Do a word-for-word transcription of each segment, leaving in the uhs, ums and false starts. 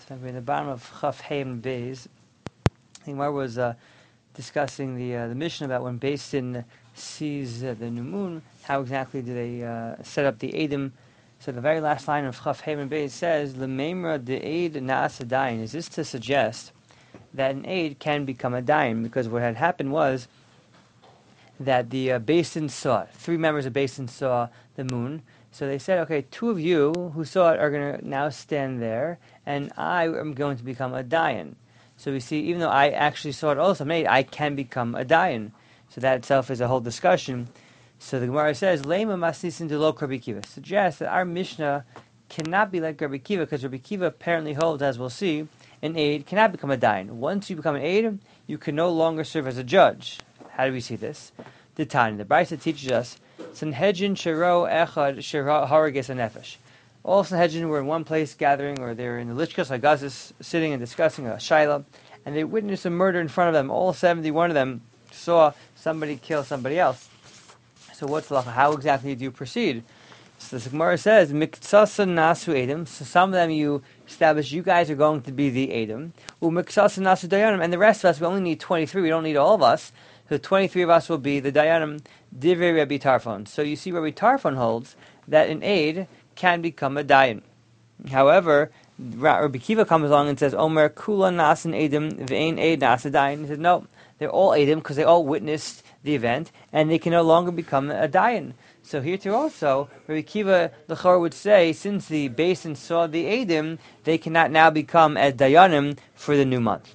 So we're in the bottom of Chaf Haim Beis. The Gemara was uh, discussing the uh, the mission about when Beis Din sees uh, the new moon, how exactly do they uh, set up the Eidim. So the very last line of Chaf Haim Beis says, "L'meimra de Eid naas dayin." Is this to suggest that an Eid can become a dayin? Because what had happened was that the uh, Beis Din saw it. Three members of Beis Din saw the moon. So they said, okay, two of you who saw it are going to now stand there, and I am going to become a dayan. So we see, even though I actually saw it also made, I can become a dayan. So that itself is a whole discussion. So the Gemara says, Lema masnisin de lo Rabbi Kiva, suggests that our Mishnah cannot be like Rabbi Kiva, because Rabbi Kiva apparently holds, as we'll see, an aid cannot become a dayan. Once you become an aid, you can no longer serve as a judge. How do we see this? The Tanya, the Brisa teaches us, Sanhedrin shero echad shero harages anefesh. All Sanhedrin were in one place gathering, or they were in the Lichkas Hagazis sitting and discussing a Shaila, and they witnessed a murder in front of them. All seventy-one of them saw somebody kill somebody else. So what's the halacha? How exactly do you proceed? So the Gemara says, Miktsasa nasu edim. So some of them you establish, you guys are going to be the edim. Miktsasa nasu dayanim. And the rest of us, we only need twenty-three. We don't need all of us. So twenty-three of us will be the dayanim. Divrei Rabbi Tarfon. So you see, Rabbi Tarfon holds that an aid can become a dayan. However, Rabbi Kiva comes along and says, Omer kula nasan edim ve'ein aid nasa dayan. He says, no, they're all edim because they all witnessed the event, and they can no longer become a dayan. So here too also, Rabbi Kiva L'chor would say, since the Beis Din saw the edim, they cannot now become as dayanim for the new month.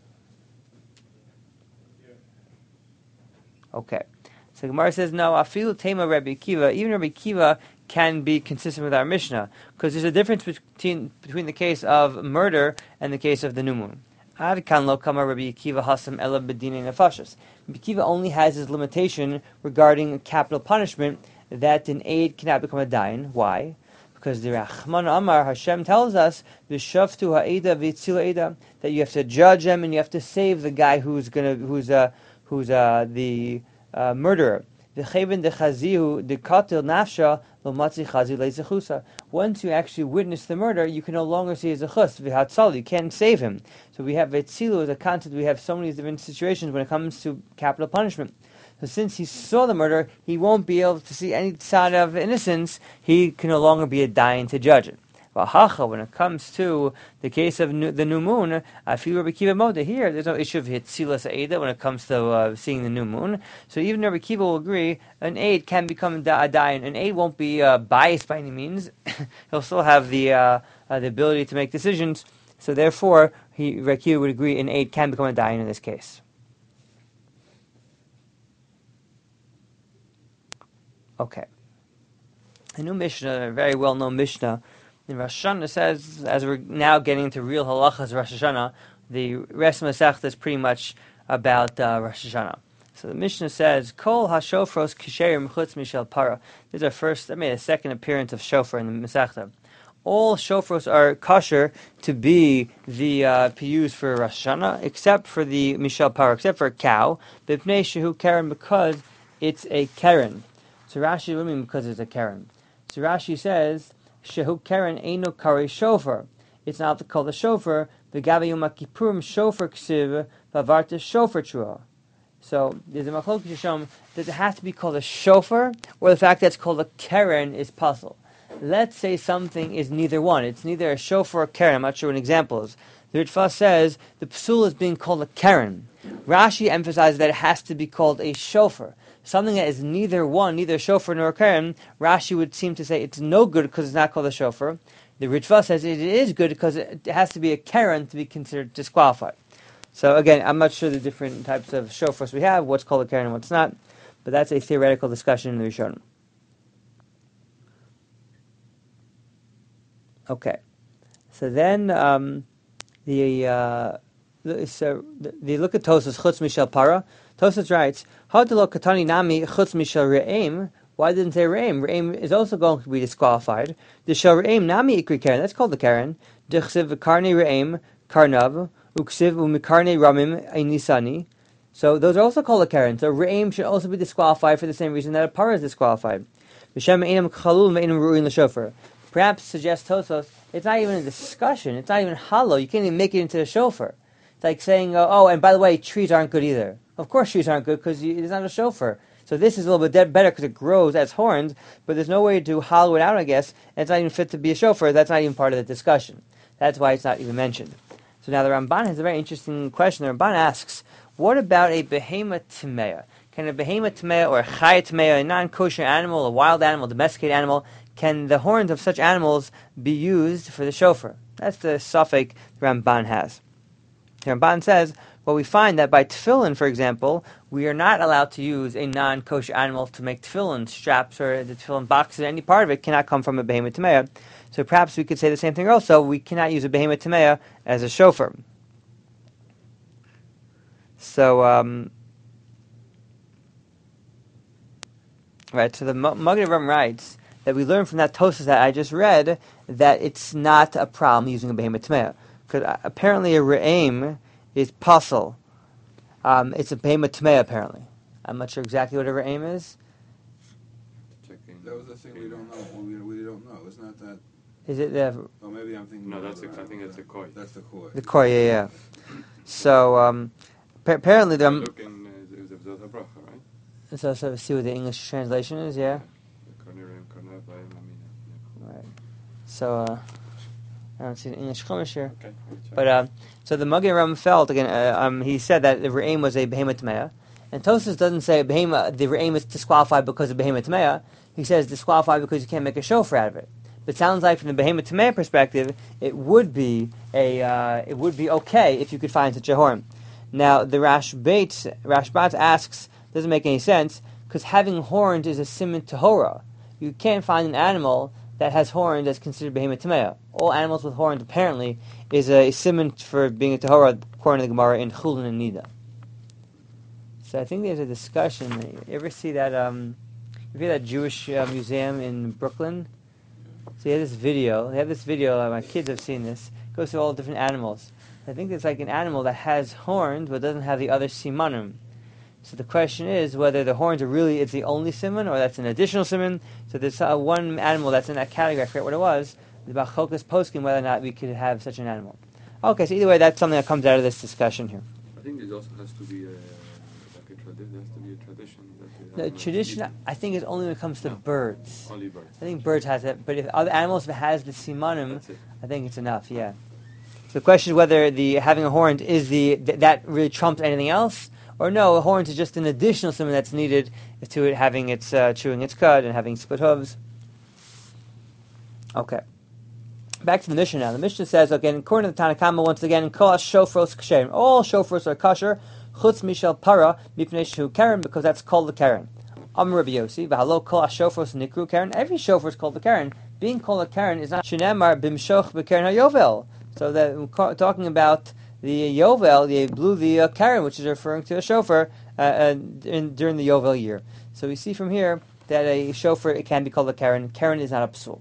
Okay. So Gemara says, no, afilu tema Rabbi Kiva, even Rabbi Kiva can be consistent with our Mishnah, because there's a difference between between the case of murder and the case of the new moon. Ad kan lo kama Rabbi Kiva hasam ela bedine nefashos. Rabbi Kiva only has his limitation regarding capital punishment, that an aid cannot become a dayan. Why? Because the Rachman Amar, Hashem tells us, v'shaftu ha'eda v'tzil eda, that you have to judge them and you have to save the guy who's gonna who's uh who's uh the Uh, murderer. Once you actually witness the murder, you can no longer see his zechus. You can't save him. So we have vetzilu as a concept. We have so many different situations when it comes to capital punishment. So since he saw the murder, he won't be able to see any sign of innocence. He can no longer be a dayan to judge it. When it comes to the case of new, the new moon, I feel Rabbi Kiva Moda here, there's no issue of Hitzilas Eida when it comes to uh, seeing the new moon. So even Rabbi Kiva will agree, an aid can become a dayan. An aid won't be uh, biased by any means. He'll still have the uh, uh, the ability to make decisions. So therefore, he, Rabbi Kiva would agree an aid can become a dayan in this case. Okay. A new Mishnah, a very well-known Mishnah, in Rosh Hashanah says, as we're now getting into real halachas Rosh Hashanah, the rest of Masechta is pretty much about uh, Rosh Hashanah. So the Mishnah says, Kol ha-shofros kisherim chutz mishel para. This is our first, I mean, a second appearance of shofar in the Masechta. All shofros are kosher to be the uh, piyus for Rosh Hashanah, except for the mishel para, except for a cow, b'pnei shehu keren, because it's a keren. So Rashi, what do you mean because it's a keren? So Rashi says, Shehu Keren Eino Kari Shofar. It's not called a shofar. The Gavi Yom Kippurim Shofar Ksiv Vavarta Shofar Trua. So there's a machlok Shisham. Does it have to be called a shofar, or the fact that it's called a keren is puzzle? Let's say something is neither one. It's neither a shofar or keren. I'm not sure what an example is. The Ritva says the psul is being called a keren. Rashi emphasizes that it has to be called a shofar. Something that is neither one, neither shofar nor keren, Rashi would seem to say it's no good because it's not called a shofar. The Ritva says it is good because it has to be a keren to be considered disqualified. So again, I'm not sure the different types of shofars we have, what's called a keren and what's not, but that's a theoretical discussion in the Rishonim. Okay, so then um, the uh, so the, the look at Tosas Chutz Mishel Para. Tosas writes, Hadalo Katani Nami Chutz Mishel Re'im. Why didn't they say Re'im? Re'im is also going to be disqualified. The Shel Re'im Nami Ikri Karen. That's called the Karen. Dechsiv Karni Re'im Karnav Uksiv Umikarni Ramim Ainisani. So those are also called a Karen. So Re'im should also be disqualified for the same reason that a Para is disqualified. V'shem Einam Chalul Me'inam Ru'in L'Shofar. perhaps suggests Tosfos, it's not even a discussion. It's not even hollow. You can't even make it into a shofar. It's like saying, uh, oh, and by the way, trees aren't good either. Of course trees aren't good because it's not a shofar. So this is a little bit de- better because it grows as horns, but there's no way to hollow it out, I guess, and it's not even fit to be a shofar. That's not even part of the discussion. That's why it's not even mentioned. So now the Ramban has a very interesting question. The Ramban asks, what about a behema tmeya? Can a behema tmeya or a chaya tmeya, a non-kosher animal, a wild animal, domesticated animal, can the horns of such animals be used for the shofar? That's the suffix the Ramban has. The Ramban says, well, we find that by tefillin, for example, we are not allowed to use a non-kosher animal to make tefillin straps or the tefillin boxes. Any part of it cannot come from a behema tmeya. So perhaps we could say the same thing also. We cannot use a behema tmeya as a shofar. So, um, right. So the Magen Avraham writes that we learn from that Tosas that I just read that it's not a problem using a behema tmeya, because apparently a re'im is puzzle. Um, it's a behema tmeya apparently. I'm not sure exactly what a re'im is. Checking. That was the thing we don't know. We, we don't know. It's not that. Is it the? Oh, maybe I'm thinking. No, that's a, I think that. that's a koi. That's the koi. The koi, yeah, yeah. So um, pa- apparently the. Um, Look in uh, it was a Zot HaBracha, right? so, so see what the English translation is, yeah. The Kornirim, Kornev, Vayim, Amina. Right. So uh, I don't see the English chumash here. Okay. But uh, so the Magen Avraham felt again. Uh, um, he said that the re'im was a behema tmeya, and Tosas doesn't say behema. The re'im is disqualified because of behema tmeya. He says disqualified because you can't make a shofar out of it. But it sounds like from the behema tmeya perspective, it would be a uh, it would be okay if you could find such a horn. Now the Rashbat Rashbat asks, doesn't make any sense because having horns is a siman tahora. You can't find an animal that has horns that's considered behema tmeya. All animals with horns apparently is a siman for being a tahora, according to the Gemara in Chulin and Nida. So I think there's a discussion. You ever see that? Um, you hear that Jewish uh, museum in Brooklyn? So you have this video. They have this video. Uh, my kids have seen this. It goes through all different animals. I think it's like an animal that has horns but doesn't have the other simanim. So the question is whether the horns are really it's the only siman or that's an additional siman. So there's uh, one animal that's in that category. I forget what it was. The Bachokas posking whether or not we could have such an animal. Okay, so either way, that's something that comes out of this discussion here. I think it also has to be a, like a tradition. There has to be a tradition. That The tradition, I think, is only when it comes to No. birds. Only birds. I think birds has it, but if other animals, if it has the simanim, I think it's enough. Yeah. So the question is whether the having a horn is the th- that really trumps anything else, or no, a horn is just an additional siman that's needed to it having its uh, chewing its cud and having split hooves. Okay. Back to the Mishnah now. The Mishnah says, again, according to the Tanna Kama, once again, Kol shofros ksherim. All shofros are kosher, chutz mishel para, mipnei shehu karen, because that's called the karen. Amr Rabbi Yossi, v'halo kol shofros nikru karen. Every shofar is called the karen. Being called a karen is not shenemar bimshoch b'karen hayovel. So that we're talking about the yovel, they blew the uh, karen, which is referring to a shofar uh, uh, in, during the yovel year. So we see from here that a shofar it can be called a karen. Karen is not a psul.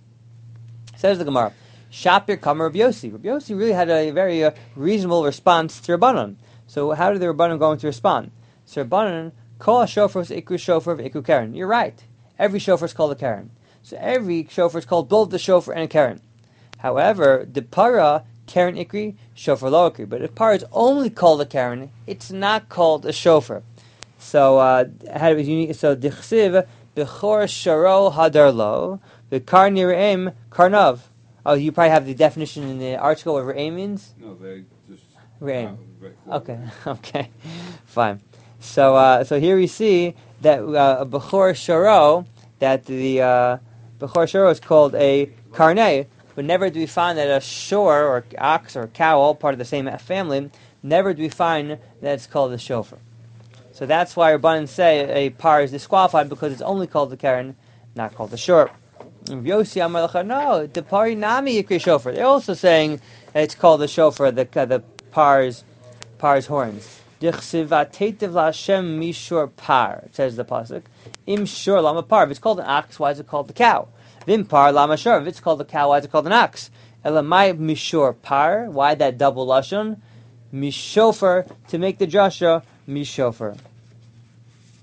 Says the Gemara, Shapir Kamer Rabbi Yossi. Rabbi Yossi really had a very uh, reasonable response to Rabbanon. So how did the Rabbanon going to respond? So Rabbanon, Kol HaShofar Ikru Shofar of Ikru Karen. You're right. Every shofar is called a Karen. So every shofar is called both the shofar and a Karen. However, the para, Karen Ikri, shofar lo Ikri. But if para is only called a Karen, it's not called a shofar. So uh, how do we unique? So Dichsiv Bechor Sharo Hadar Lo. The kar nir'im karnav. Oh, you probably have the definition in the article of re'im means? No, they just... Re'im. Uh, Okay, okay, fine. So, uh, so here we see that uh, a bechor sharo, that the uh, bechor sharo is called a karnei, but never do we find that a shor or ox or cow, all part of the same family, never do we find that it's called a shofar. So that's why Rabbanan say a par is disqualified because it's only called the karen, not called the shor. Yossi Amar Lecha, no, the pari nami yikri shofar. They're also saying it's called the shofar, the uh, the par's par's horns. Dichsiv atetiv laHashem mishor par. It says the pasuk. Im shor lama par. If it's called an ox, why is it called the cow? Vim par lama shor. If it's called the cow, why is it called an ox? Elamai mishor par. Why that double lashon? Mishofer, to make the drasha mishofer.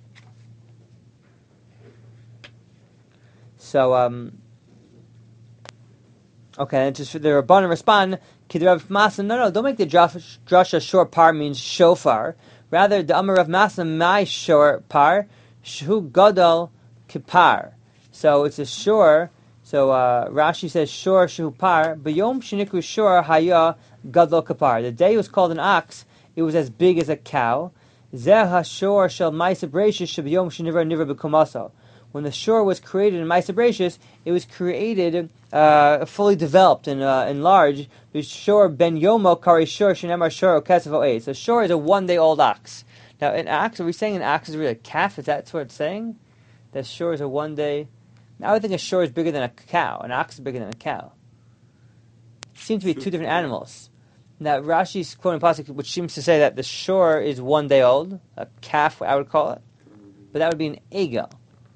So, um, Okay, and just for the Rabbanan respond, Kid Rav Masna, no, no, don't make the drash- drasha short par means shofar. Rather, the Amar Rav Masna, my short par, shu gadol kipar. So it's a shore. So uh, Rashi says shor shu par, b'yom sheniku shor haya gadol kipar. The day it was called an ox, it was as big as a cow. Zeh hashor shel ma'aseh bereishis sheb'yom shenivar nivar b'kumaso. When the shore was created in Ma'aseh Bereishis, it was created uh, fully developed and uh, enlarged. The shore ben yomo kari shor shenemar shor okesavo eight. So shore is a one-day-old ox. Now, an ox, are we saying an ox is really a calf? Is that what it's saying? That shore is a one-day... Now, I would think a shore is bigger than a cow. An ox is bigger than a cow. It seems to be two different animals. Now, Rashi's quoting pasuk, which seems to say that the shore is one day old, a calf, I would call it, but that would be an egel.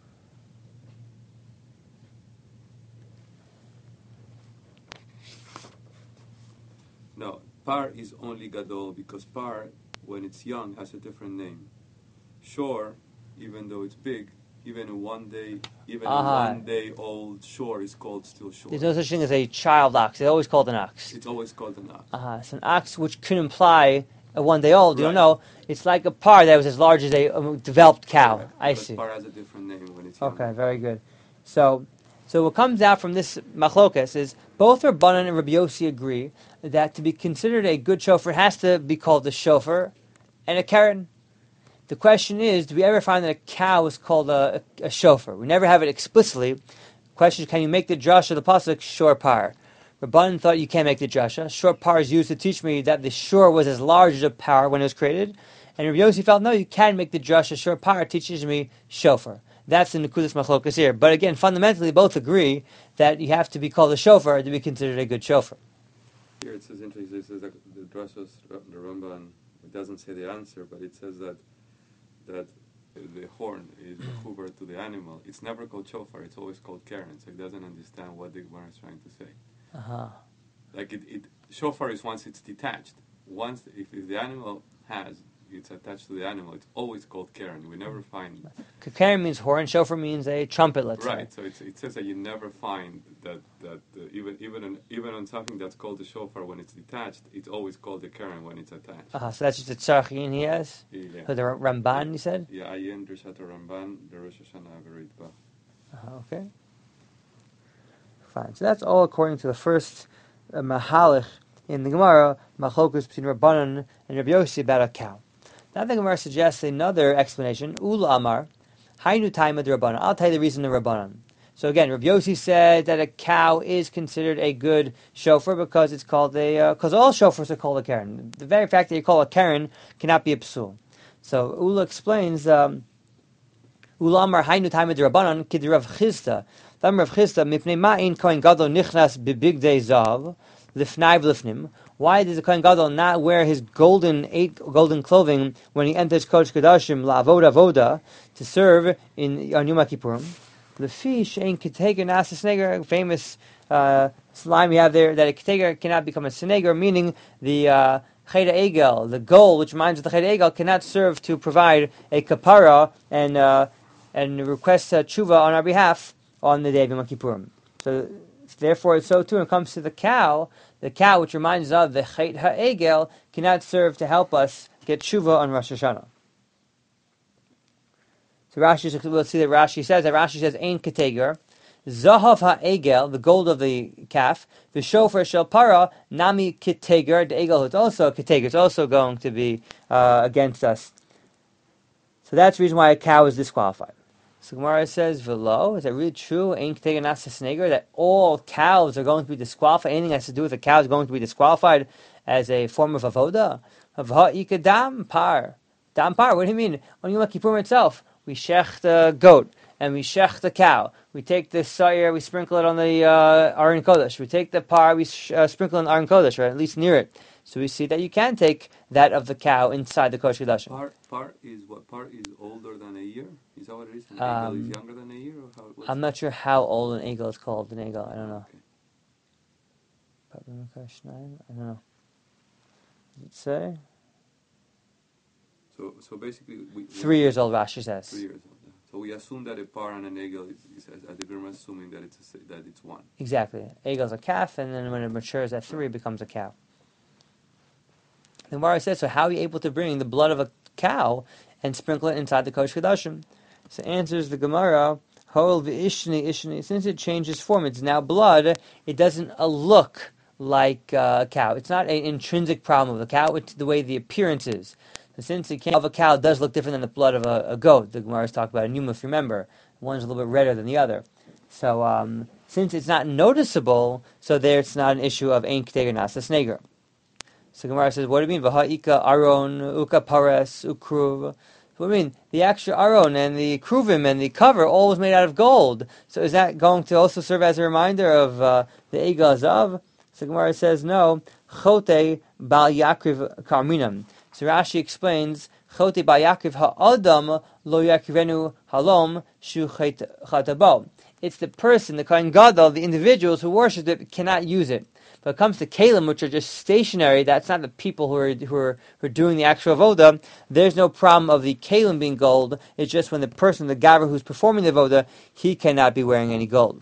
No, par is only gadol because par, when it's young, has a different name. Shore, even though it's big, even a one day, even Aha. a one day old shore is called still shore. There's no such thing as a child ox. It's always called an ox. It's always called an ox. Uh-huh. It's an ox which could imply a one-day-old. You don't Right. know. It's like a par that was as large as a um, developed cow. Correct, I but see. par has a different name when it's young. Okay, very good. So, so what comes out from this machlokas is both Rabbanan and Rabbi Yossi agree that to be considered a good shofar it has to be called a shofar and a keren. The question is, do we ever find that a cow is called a, a, a shofar? We never have it explicitly. The question is, can you make the drush of the pasuk shor par? Rabbanan thought you can't make the drasha. Shor par is used to teach me that the shor was as large as a par when it was created. And Rabbi Yossi felt, no, you can make the drasha. Shor par teaches me shofar. That's the Nekudas Machlokas here. But again, fundamentally, both agree that you have to be called a shofar to be considered a good shofar. Here it says interesting. It says that the drashos, the Ramban, it doesn't say the answer, but it says that that the horn is mechuber to the animal. It's never called shofar. It's always called keren. So it doesn't understand what the Gemara is trying to say. Uh-huh. Like it, it, shofar is once it's detached. Once, if, if the animal has, it's attached to the animal. It's always called keren. We never find. Keren means horn. Shofar means a trumpet. Let's Right. say. So it's, it says that you never find that that uh, even even on, even on something that's called a shofar when it's detached, it's always called a keren when it's attached. Uh-huh. So that's just a tzarchin he has. Yeah. Or the Ramban, you said. Yeah. Ayin Drishat Ramban, the Rosh Hashanah Averita. Uh-huh. Okay. Fine. So that's all according to the first uh, mahalach in the Gemara, machlokus between Rabbanan and Rabbi Yossi about a cow. Now the Gemara suggests another explanation. Ula Amar, Hainu Taima de Rabbanan. I'll tell you the reason of Rabbanan. So again, Rabbi Yossi said that a cow is considered a good shofar because it's called a, because uh, all shofars are called a keren. The very fact that you call a keren cannot be a psul. So Ula explains, um, Ula Amar Hainu Taima de Rabbanan, Kid Rav Chisda. Rav Chisda, Mipnei Ma'in Kohen Gadol Nichnas Bibigdei Zav, Lifnai V'Lifnim. Why does the Kohen Gadol not wear his golden eight golden clothing when he enters Kodesh Kodashim La'avoda Avoda to serve in on Yom Kippurim? Lefi Shein Ketega Nasa Sneger, famous uh, slime we have there that a Ketega cannot become a Sneger, meaning the uh, Cheda Egel, the goal which reminds of the Cheda Egel, cannot serve to provide a kapara and uh, and request uh, tshuva on our behalf on the day of Yom Kippurim. So, therefore, so too when it comes to the cow, the cow, which reminds us of the Chet HaEgel, cannot serve to help us get tshuva on Rosh Hashanah. So Rashi, we'll see that Rashi says, that Rashi says, Ein Keteger, Zahav HaEgel, the gold of the calf, the shofar shel para, Nami Keteger, the Egel, it's also a Keteger, it's also going to be uh, against us. So that's the reason why a cow is disqualified. So Gemara says, "Velo, is that really true? Ain't taking nasa sneger that all cows are going to be disqualified? Anything that has to do with a cow is going to be disqualified as a form of avoda? Avha dam par, dam par. What do you mean? On Yom Kippur itself, we shech the goat and we shech the cow. We take the sayir, we sprinkle it on the uh, Aron Kodesh. We take the par, we sh- uh, sprinkle on Aron Kodesh, or at least near it. So we see that you can take that of the cow inside the Kodesh Kodashim. Par, par is what? Par is older than a year? Is that what it is? An Um, eagle is younger than a year? Or how, what's I'm not sure how old an eagle is called. An eagle, I don't know. Okay. I don't know. Does it say? So, so basically, we, we Three years old, Rashi says. Three years old. So we assume that a par and an egel is, is at the Gemara assuming that it's a, that it's one. Exactly. Egel's a calf, and then when it matures at three, it becomes a cow. The Gemara says, so how are you able to bring the blood of a cow and sprinkle it inside the Kodesh Kodashim? So answers the Gemara, Hol v'ishni ishni, since it changes form, it's now blood, it doesn't uh, look like uh, a cow. It's not an intrinsic problem of the cow, it's the way the appearance is. So since the of a cow does look different than the blood of a, a goat, the Gemara is talking about a Numa, if you remember, one's a little bit redder than the other. So um, since it's not noticeable, so there it's not an issue of Ein Keteg Nasa Sneger. So Gemara says, what do you mean? V'ha'ika aron, uka pares, ukruv. What do you mean? The actual aron and the kruvim and the cover all was made out of gold. So is that going to also serve as a reminder of uh, the Egel Zav? So Gemara says, no. Chote bal yakriv karminam. So Rashi explains, Chote bal yakriv ha'adam lo yakrivenu halom shu chatabo. It's the person, the Kohen Gadol, the individuals who worship it cannot use it. When it comes to kalim, which are just stationary, that's not the people who are who are, who are doing the actual avoda. There's no problem of the kalim being gold. It's just when the person, the gaver who's performing the avoda, he cannot be wearing any gold.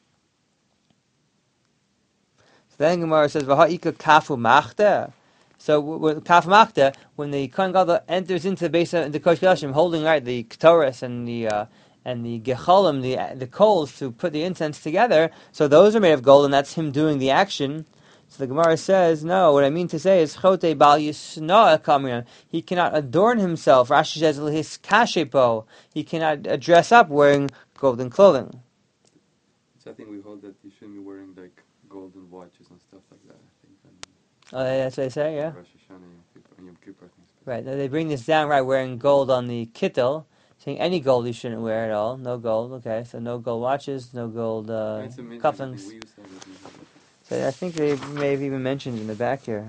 So then Gemara says, "V'ha'ika kafu machta." So with kafu machta, when the Kohen Gadol enters into the base of the Kodesh Kodashim, holding right the ketores and the uh, and the gecholim, the the coals to put the incense together, so those are made of gold, and that's him doing the action. So the Gemara says, no, what I mean to say is, Chote bal yisna kamrian. He cannot adorn himself. Rashi says, his kashepo. He cannot uh, dress up wearing golden clothing. So I think we hold that you shouldn't be wearing like golden watches and stuff like that. I think. And Oh, that's what they say, yeah? Rosh Hashanah and Yom Kippur, and Yom Kippur, I think. Right, now they bring this down, right, wearing gold on the kittel, saying any gold you shouldn't wear at all. No gold, okay, so no gold watches, no gold uh, It's amazing. cufflinks. We used to have it in the- So I think they may have even mentioned in the back here.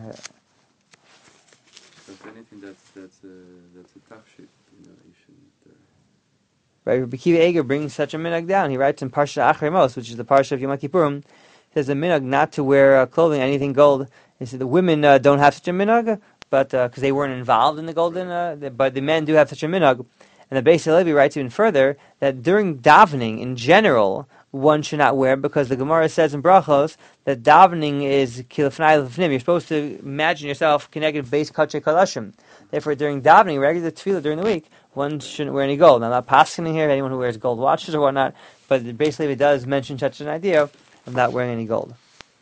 If anything, that's that's a that's a tough shit. You know, you shouldn't. Uh, Right, Rabbi Kiva Eger brings such a minhag down. He writes in Parsha Achrei Mos, which is the Parsha of Yom Kippurim, he says a minhag not to wear uh, clothing, anything gold. He said the women uh, don't have such a minhag, but because uh, they weren't involved in the golden, uh, the, but the men do have such a minhag. And the Beis Halevi writes even further that during davening in general, one should not wear, because the Gemara says in Brachos that davening is kilafnai lefnim. You're supposed to imagine yourself connected base kache kalashim. Therefore, during davening, regular tefillah during the week, one shouldn't wear any gold. Now, I'm not passing here anyone who wears gold watches or whatnot, but basically it does mention such an idea of not wearing any gold.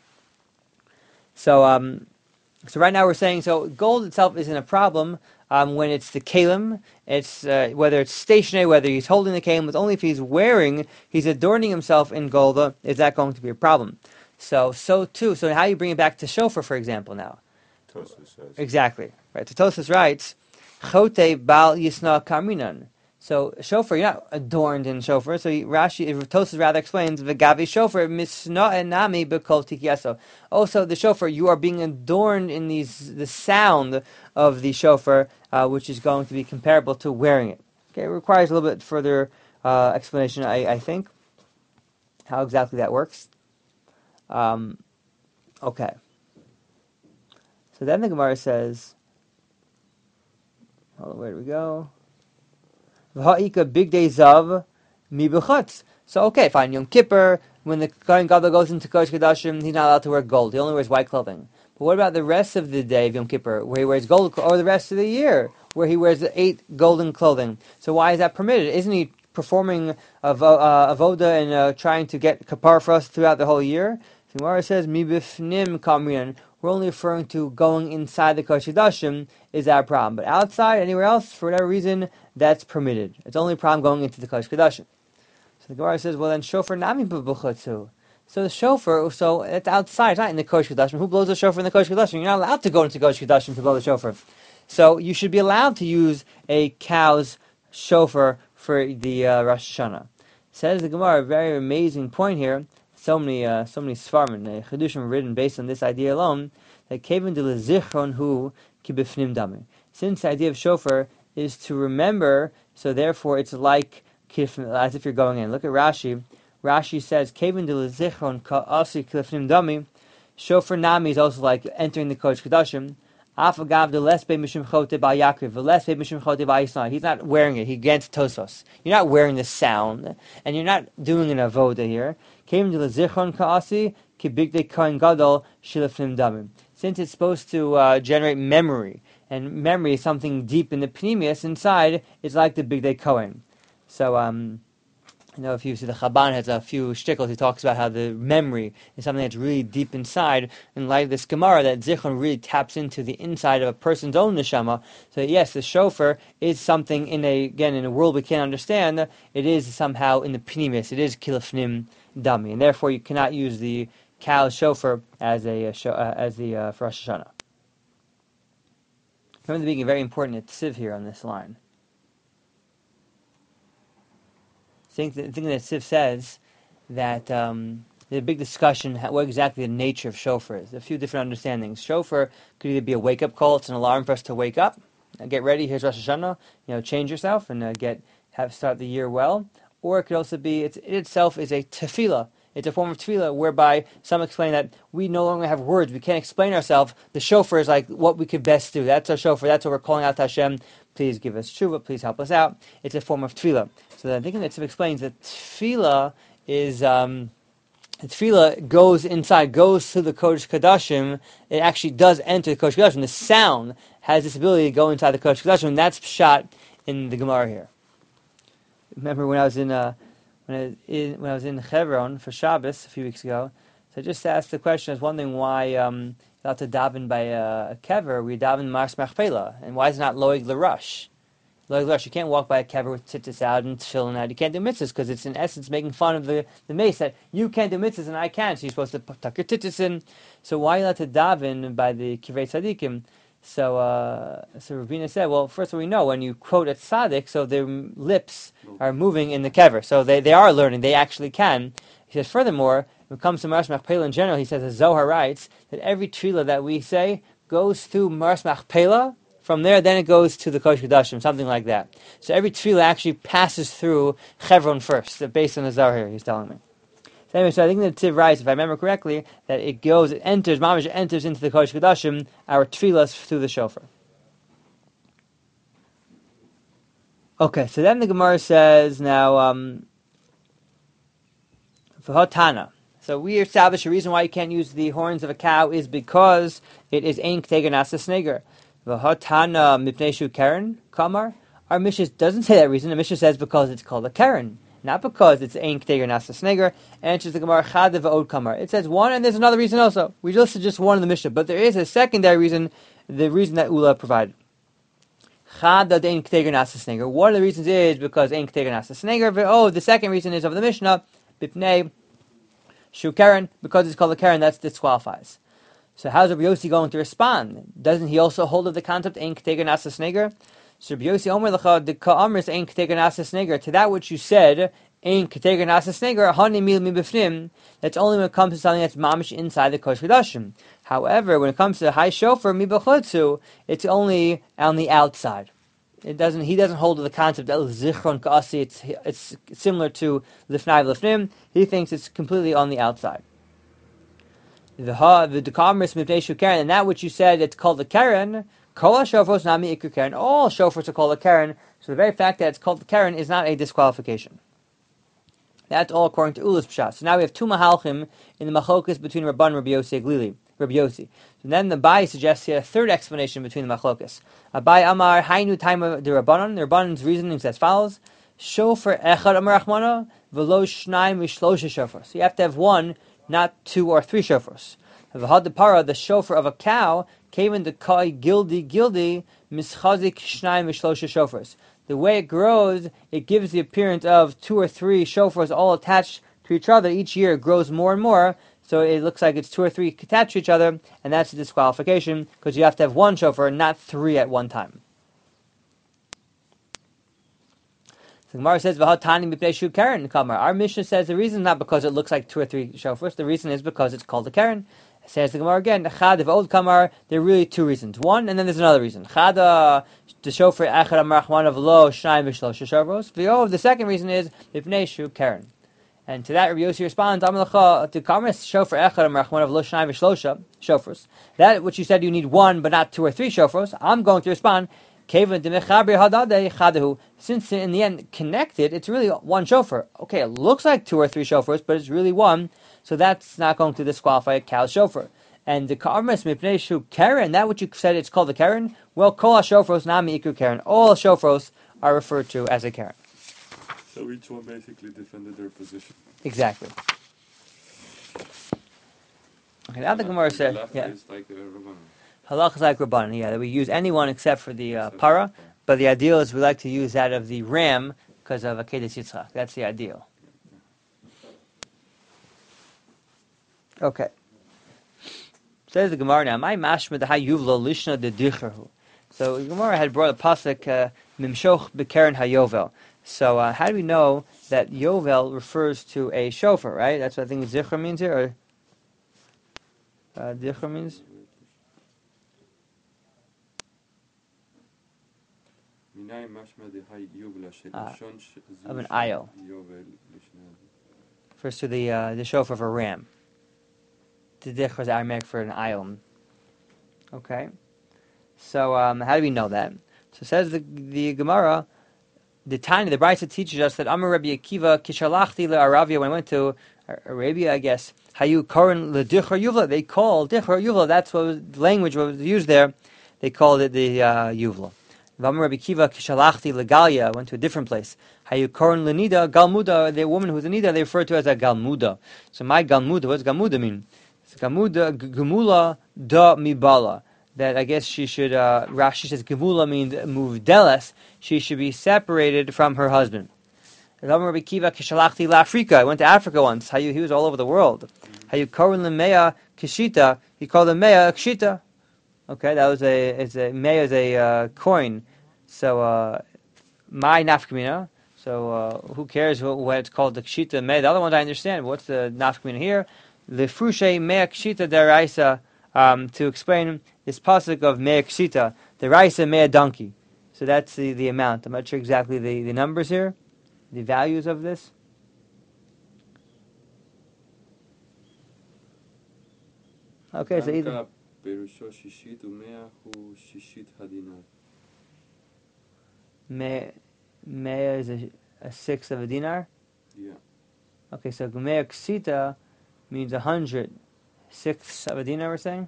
So, um, so right now we're saying so gold itself isn't a problem. Um, when it's the kalim, it's uh, whether it's stationary, whether he's holding the kalim, it's only if he's wearing, he's adorning himself in gold, uh, is that going to be a problem? So, so too, so how you bring it back to shofar, for example, now? Tosfos says. Exactly, right. So Tosfos writes, Chote bal yisna karminan. So shofar, you're not adorned in shofar. So Rashi, Tosfos rather explains, v'gavi shofar misna enami bekol tikyaso. Also, the shofar, you are being adorned in these the sound of the shofar, uh, which is going to be comparable to wearing it. Okay, it requires a little bit further uh, explanation, I, I think, how exactly that works. Um, okay. So then the Gemara says, hold on, where do we go? V'ha'ika big day zav mi b'chutz. So okay, fine. Yom Kippur, when the Kohen Gadol goes into Kodesh Kodashim, he's not allowed to wear gold. He only wears white clothing. But what about the rest of the day of Yom Kippur, where he wears gold, or the rest of the year, where he wears the eight golden clothing? So why is that permitted? Isn't he performing av- uh, avoda and uh, trying to get kapar for us throughout the whole year? The Gemara says, mi b'fnim kamrian. We're only referring to going inside the Kodesh Kodashim is our problem. But outside, anywhere else, for whatever reason, that's permitted. It's only a problem going into the Kodesh Kodashim. So the Gemara says, well then, shofar nami b'buchotzu. So the shofar, so it's outside, it's not in the Kodesh Kodashim. Who blows the shofar in the Kodesh Kodashim? You're not allowed to go into Kodesh Kodashim to blow the shofar. So you should be allowed to use a cow's shofar for the uh, Rosh Hashanah. Says the Gemara, a very amazing point here. So many, uh, so many svarim, uh, chedushim written based on this idea alone. That kevin de lezichron hu ki b'fnim dami. Since the idea of shofar is to remember, so therefore it's like as if you're going in. Look at Rashi. Rashi says kevin de lezichron ka asi ki b'fnim dami. Shofar nami is also like entering the Kodesh Kodashim. Afagav the less be mishum chote ba Yaakov, the less be mishum chote ba Yisrael. He's not wearing it. He against Tosos. You're not wearing the sound, and you're not doing an avoda here. Came to the zichron kaasi ki bigdei kohen gadol shilafnim damim. Since it's supposed to uh, generate memory, and memory is something deep in the pneumius inside, it's like the bigdei kohen. So, um, you know, if you see the Chabban has a few shtickles, he talks about how the memory is something that's really deep inside, in light of this Gemara, that Zichron really taps into the inside of a person's own neshama. So yes, the shofar is something in a, again, in a world we can't understand, it is somehow in the pnimis, it is kilafnim dami, and therefore you cannot use the cow shofar as a, uh, sho- uh, as the, uh, for Rosh Hashanah. Remember there being a very important tziv here on this line. I think the thing that Siv says that um, there's a big discussion how, what exactly the nature of shofar is. There's a few different understandings. Shofar could either be a wake-up call; it's an alarm for us to wake up, uh, get ready. Here's Rosh Hashanah. You know, change yourself and uh, get have start the year well. Or it could also be it's, it itself is a tefillah. It's a form of tefillah whereby some explain that we no longer have words. We can't explain ourselves. The shofar is like what we could best do. That's our shofar. That's what we're calling out to Hashem. Please give us tshuva. Please help us out. It's a form of tefillah. So I think that Tzib explains that tefillah is um, tefillah goes inside, goes to the Kodesh Kodashim. It actually does enter the Kodesh Kodashim. The sound has this ability to go inside the Kodesh Kodashim, and that's pshat in the Gemara here. Remember when I was in uh, when I was in, when I was in Hebron for Shabbos a few weeks ago. So I just asked the question. I was wondering why um, you have to daven by a, a kever. We daven Mars Machpelah, and why is it not Loig L'Rush? Loig L'Rush. You can't walk by a kever with tzitzis out and tefillin out. You can't do mitzvahs because it's in essence making fun of the the mace that you can't do mitzvahs and I can. So you're supposed to tuck your tzitzis in. So why are you allowed to daven by the kivrei tzadikim? So, uh, so Ravina said, well, first of all, we know when you quote a tzaddik, so their lips are moving in the kever. So they, they are learning. They actually can. He says, furthermore, when it comes to Mars Machpelah in general, he says, as Zohar writes, that every tefillah that we say goes through Mars Machpelah. From there, then it goes to the Kodesh Kodashim, something like that. So every tefillah actually passes through Hebron first, based on the Zohar here, he's telling me. So anyway, so I think that Tiv writes, if I remember correctly, that it goes, it enters, Mamash enters into the Kodesh Kodashim, our tefillahs through the shofar. Okay, so then the Gemara says, now, um, V'hotana. So we establish a reason why you can't use the horns of a cow is because it is ein k'teger nasa sneger. V'hotana mipnei shu keren, kamar. Our Mishnah doesn't say that reason. The Mishnah says because it's called a keren. Not because it's ein k'teger nasa sneger. Answers the Gemara chad v'od kamar. It says one, and there's another reason also. We listed just one in the Mishnah, but there is a secondary reason, the reason that Ula provided. Chad ein k'teger nasa sneger. One of the reasons is because ein k'teger nasa sneger. Oh, the second reason is of the Mishnah, bipnei shu keren, because it's called a keren, that disqualifies. So how's Rabbi Yossi going to respond? Doesn't he also hold of the concept ein k'teger nasa sneger? So Rabbi Yossi Omer Lecha the Ka'amris ein k'teger nasa sneger. To that which you said, ein k'teger nasa sneger, hani mil mi b'fnim. That's only when it comes to something that's mamish inside the Kodesh Kodashim. However, when it comes to the high shofar mi b'chutzu, it's only on the outside. It doesn't. He doesn't hold to the concept that zichron ka'asi. It's it's similar to lifnai v'lifnim. He thinks it's completely on the outside. The ha the dekamris mipnei shu keren, and that which you said it's called the keren. Kol shofros nami ikur keren. All shofars are called a keren. So the very fact that it's called the keren is not a disqualification. That's all according to Ula's pshat. So now we have two mahalchim in the machlokas between Rabban and Rabbi Yossi Aglili. Rabbi Yossi. So then the Bai suggests here a third explanation between the machlokas. Abai Amar Hainu Taima the Rabbanon. The Rabbanon's reasoning is as follows: Shofar echad Amar Rachmana v'lo shnayim mishlosha shofar. So you have to have one, not two or three shofars. V'had the para, the shofar of a cow, came in the kai gildi gildi mischazik shnayim mishlosha shofars. The way it grows, it gives the appearance of two or three shofars all attached to each other. Each year it grows more and more, so it looks like it's two or three attached to each other, and that's a disqualification, because you have to have one shofar, not three at one time. So Gemara says, "V'hatani mipnei shu keren kamar." Our Mishnah says the reason is not because it looks like two or three shofars. The reason is because it's called a keren. It says the Gemara again, "Chad of old kamar." There are really two reasons. One, and then there's another reason. Chad the shofar echad amar rachman of lo shnayim v'shlosh shofros. V'ov the second reason is mipnei shu keren. And to that, Rabbi Yossi responds, Amalacha to Karmas shofar echad amrachman of lo shnai v'shlosha shofars. That which you said you need one, but not two or three shofars. I'm going to respond, Kevan demechaber hadadei chadahu. Since in the end connected, it's really one shofar. Okay, it looks like two or three shofars, but it's really one. So that's not going to disqualify a cow shofar. And the Karmas mipnei shu keren. That which you said it's called the keren. Well, kol shofros nami iku keren. All shofros are referred to as a keren. So each one basically defended their position. Exactly. Okay, now the Gemara said, yeah, Is like a Rabbanan. halach is like Rabbanan, yeah, that we use any one except for the uh, para, but the ideal is we like to use that of the ram because of Akedah Yitzchak. That's the ideal. Okay. Says the Gemara now, my mashma the hayuvlo lishna de dicherhu. So the Gemara had brought a pasuk, uh, mimshoch bekeren hayovel. So uh, how do we know that Yovel refers to a shofar, right? That's what I think Zichra means here, or uh, Zichra means? Ah, of an ayil. Refers to the uh, the shofar of a ram. The Zichra is Aramaic for an ayil. Okay. So um, how do we know that? So says the the Gemara, the Tanya, the Brisa teaches us that Amar Rabbi Akiva kishalachti le'Aravia, when I went to Arabia, I guess, hayu koren le'dichar yuvla, they called dichar yuvla, that's what was, the language what was used there, they called it the uh, yuvla. Amar Rabbi Akiva kishalachti le'Galia, I went to a different place, hayu koren le'nida galmuda, the woman who's a nida, they refer to as a galmuda. So my galmuda, what does galmuda mean? It's galmuda, gemula da mibala. That I guess she should, uh, Rashi says, Gemula means muvdeles, she should be separated from her husband. Rabbi Kiva kishalachti la'Afrika, I went to Africa once, how you, he was all over the world. How you korin l'meya kishita, he called the meya kshita. Okay, that was a, it's a, meya is a uh, coin. So, uh, my nafkamina, so uh, who cares what, what it's called, the kshita, meya. The other ones I understand, what's the nafkamina here? Lefrushe meya kshita deraisa, um, to explain this pasuk of Me'er Ksita, the Raisa Me'er donkey. So that's the, the amount. I'm not sure exactly the, the numbers here, the values of this. Okay, so either... Me'er is a, a sixth of a dinar? Yeah. Okay, so Me'er Ksita means a hundred. Sixths of a dinar, we're saying?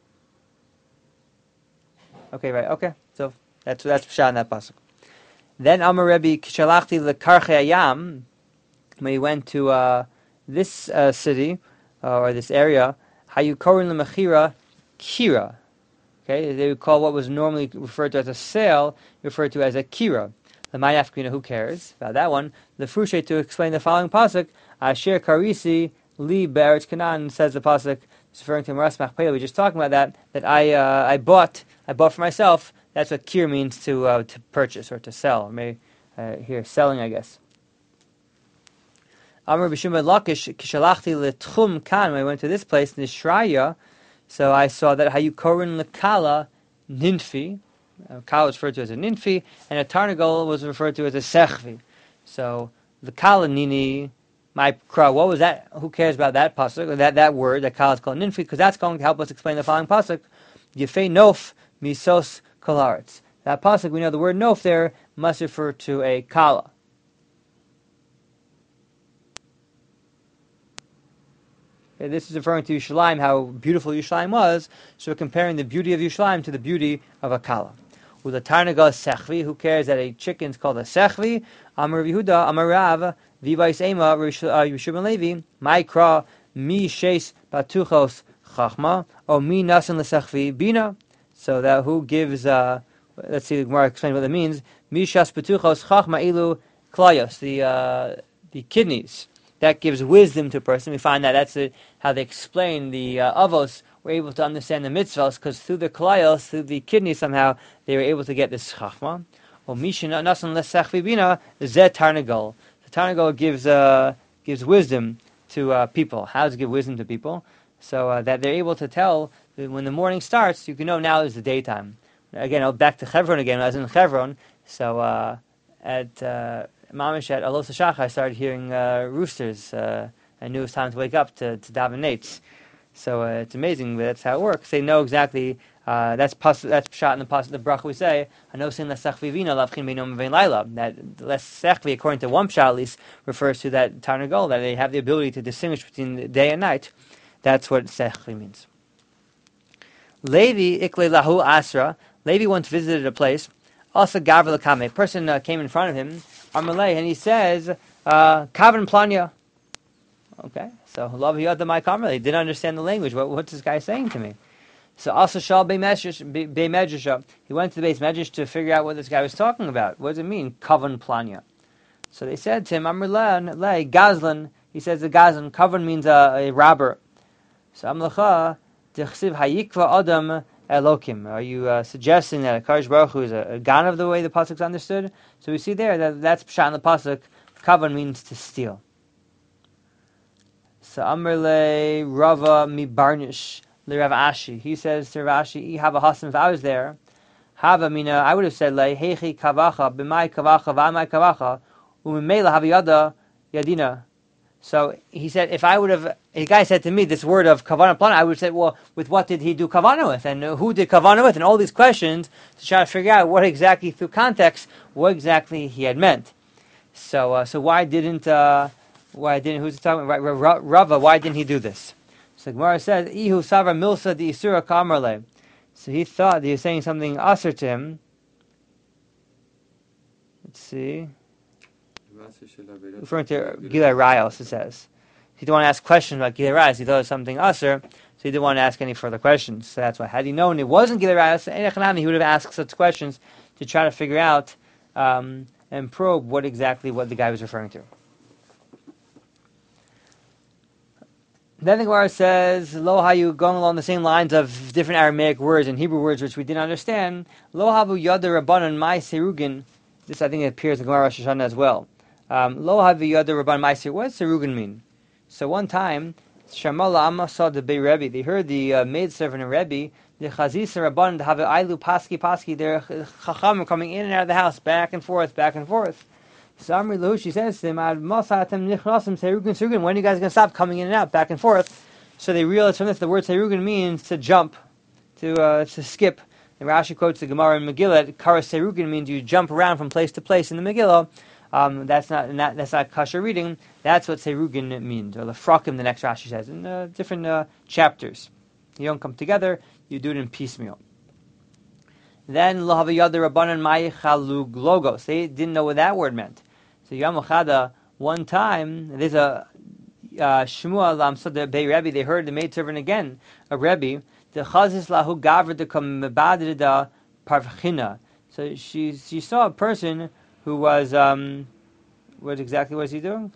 Okay, right. Okay, so that's that's pshat in that pasuk. Then Amar Rebbe kishalachti lekarchei hayam, when he went to uh, this uh, city uh, or this area, hayu korin lemachira kira. Okay, they would call what was normally referred to as a sale referred to as a kira. The mayafkina, who cares about that one? The frushe to explain the following pasuk, asher karisi li be'eretz Canaan, says the pasuk. It's referring to Maras Machpelah. We were just talking about that. That I uh, I bought I bought for myself. That's what kir means, to uh, to purchase or to sell. Or maybe uh, here selling, I guess. Amar b'Shimon Lakish kishalachti letchum kan. When I went to this place, Nishraya, so I saw that hayu korin lekala ninfi. Uh, kala was referred to as a ninfi, and a tarnagol was referred to as a sechvi. So the kala nini. My kra, what was that? Who cares about that pasuk? That that word that Kal is called ninfi, because that's going to help us explain the following pasuk. Yefei nof misos kolaretz. That pasuk, we know the word nof there must refer to a kala. Okay, this is referring to Yerushalayim, how beautiful Yerushalayim was. So we're comparing the beauty of Yerushalayim to the beauty of a kala. With a tarnagal sechvi, who cares that a chicken is called a sechvi? Amar Yehuda, Amar Rav. Vivais Ema, Yeshua Levi, Maikra, Mi Sheis Batuchos Chachma, or Mi Nasan Lesachvi Bina. So that who gives, uh, let's see, the Gemara explain what that means. Mi Shas Batuchos Chachma Ilu Klayos, the uh, the kidneys. That gives wisdom to a person. We find that that's a, how they explain the uh, Avos were able to understand the mitzvahs, because through the Klayos, through the kidneys somehow, they were able to get this Chachma. Or Mi Nasan Lesachvi Bina, Zet Tarnagal. Tarnagol gives uh, gives wisdom to uh, people. How does it give wisdom to people? So uh, that they're able to tell that when the morning starts, you can know now is the daytime. Again, I'll back to Chevron again. I was in Chevron, so uh, at uh, mamish at Alos Shachar, I started hearing uh, roosters. Uh, I knew it was time to wake up to, to daven nates. So uh, it's amazing, but that's how it works. They know exactly. Uh, that's pas, that's shot in the pas, the bracha we say. I know saying lesach vivina lavchin beinom vein laila. That lesachvi, according to one pshat at least, refers to that tarnagol, that they have the ability to distinguish between day and night. That's what sechvi means. Levi ikle lahu asra. Levi once visited a place. Also gavra lekame. A person uh, came in front of him, Amalei, and he says, uh, "Kavan planya." Okay, so love yadamai kamra. He didn't understand the language. What, what's this guy saying to me? So also shal bei medrash. He went to the base medrash to figure out what this guy was talking about. What does it mean, kavan planya? So they said to him, Amr le gazlan. He says the gazlan. Kavan means a, a robber. So amlacha dechsiv hayikva adam elokim. Are you uh, suggesting that Akash Baruch Hu is a, a gan of the way the pasuk's understood? So we see there that that's pshat in the pasuk. Kavan means to steal. So Amr le Rava mi barnish le Rav Ashi. He says to Rav Ashi, "Have a hasim." If I was there, Hava mina, I would have said le heichi kavacha b'mai kavacha v'amai kavacha u'mimela haviyada yadina. So he said, if I would have, a guy said to me this word of kavana plana, I would say, well, with what did he do kavana with, and who did kavana with, and all these questions to try to figure out what exactly through context, what exactly he had meant. So, uh, so why didn't? Uh, Why didn't, who's talking about? Rava, why didn't he do this? So Gemara says, Ihu Savra Milsa di Isura Kamarle. So he thought that he was saying something usher to him. Let's see. Referring to Gilei Rayos, it says. He didn't want to ask questions about Gilei Rayos. He thought it was something usher, so he didn't want to ask any further questions. So that's why. Had he known it wasn't Gilei Rayos, he would have asked such questions to try to figure out um, and probe what exactly what the guy was referring to. Then the Gemara says, Lo hayu, going along the same lines of different Aramaic words and Hebrew words which we didn't understand. Lo havu yada rabbanan mai serugin. This I think appears in Gemara Rosh Hashanah as well. Um, Lo havu yada rabbanan mai serugin. What does serugin mean? So one time, Shamala Amma saw the Bei Rebbe. They heard the uh, maidservant of Rebbe, the Chazisa rabbanan have ailu paski paski. Their chacham coming in and out of the house, back and forth, back and forth. So Amri Lahu, she says to him, when are you guys going to stop coming in and out, back and forth? So they realize from this the word Serugin means to jump, to uh, to skip. And Rashi quotes the Gemara in Megillah, Kara Serugin means you jump around from place to place in the Megillah. Um, that's not that, that's not kosher reading. That's what Serugin means. Or Lefrakim, the next Rashi says, in uh, different uh, chapters. You don't come together, you do it in piecemeal. Then Lahavayad Rabbanan Mai Chalug Logos. They didn't know what that word meant. So Yom Echada, one time, there's a uh, Shmuel Lamsad the Bei Rebbe. They heard the maidservant again, a Rebbe. The Chazis Lahu Gavra the Kamabadrida Parvchina. So she she saw a person who was um, what exactly was he doing?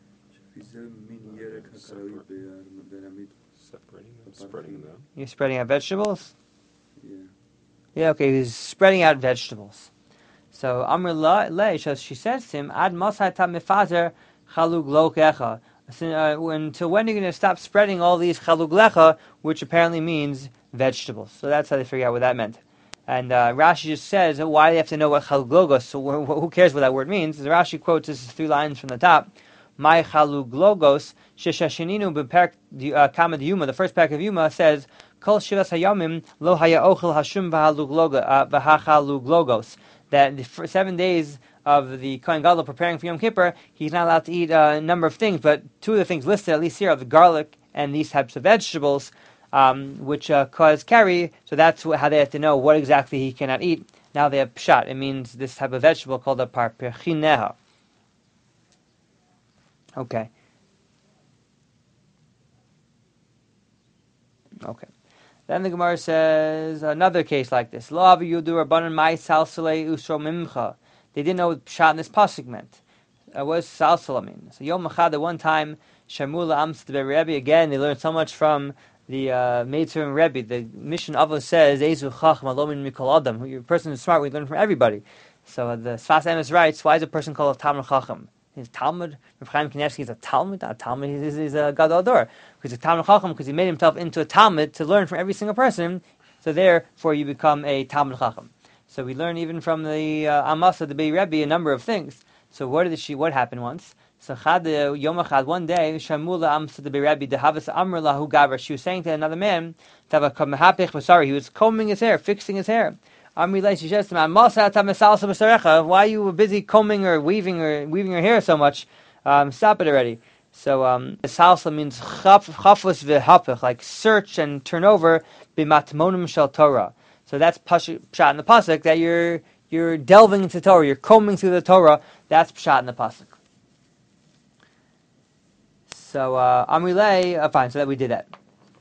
Separating them, spreading them. You're spreading out vegetables. Yeah. Yeah, okay, he's spreading out vegetables. So Amr Le, she says to him, Ad Masata Mifazer Chalug Lokecha. Until when are you going to stop spreading all these Chalug Lecha, which apparently means vegetables? So that's how they figure out what that meant. And uh, Rashi just says, why do they have to know what Chalug Logos? So wh- wh- who cares what that word means? The Rashi quotes this is three lines from the top. My Chalug Logos, Sheshashininu B'Perk Kama Yuma, the first pack of Yuma says, Kol Shivas Hayamim Lo Haya Ochel Hashum V'Hachalug Logos. That the for seven days of the Kohen Gadol preparing for Yom Kippur, he's not allowed to eat a number of things, but two of the things listed, at least here, are the garlic and these types of vegetables, um, which uh, cause carry. So that's how they have to know what exactly he cannot eat. Now they have pshat. It means this type of vegetable called a parperchineha. Okay. Okay. Then the Gemara says another case like this. Lo avi yudu rabbanan mai salsalei usro mimcha. They didn't know what pshat in this pasuk meant. Uh, what does salsala mean? So Yom Echad, one time, Shamula Amst the Rebbe, again, they learned so much from the uh, maidservant Rebbe. The mission Avos says, Ezu chacham alomin mikol adam. Your person is smart, we learn from everybody. So uh, the Sfas Emes writes, why is a person called a Talmud Chacham? His Talmud, Rav Chaim Kanievsky is a Talmud. A Talmud is, is a Gadol Dor. Because a Talmud Chacham, because he made himself into a Talmud to learn from every single person. So therefore, you become a Talmud Chacham. So we learn even from the uh, Amasa, the Bei Rebbe, a number of things. So what did she? What happened once? So chad yom echad, one day, Shamula amsa de Rabbi de Havas Amr lahu gavra. She was saying to another man, Tava kamahapich basari. He was combing his hair, fixing his hair. Amri lei, she says to him, Masa tamasalsa basarecha. Why are you busy combing or weaving or weaving your hair so much? Um, stop it already. So um, salsa means chafus v'hapich, like search and turn over b'matmonim shel Torah. So that's pshat in the pasuk that you're you're delving into Torah, you're combing through the Torah. That's pshat in the pasuk. So uh, Amrilei, uh, fine. So that we did that.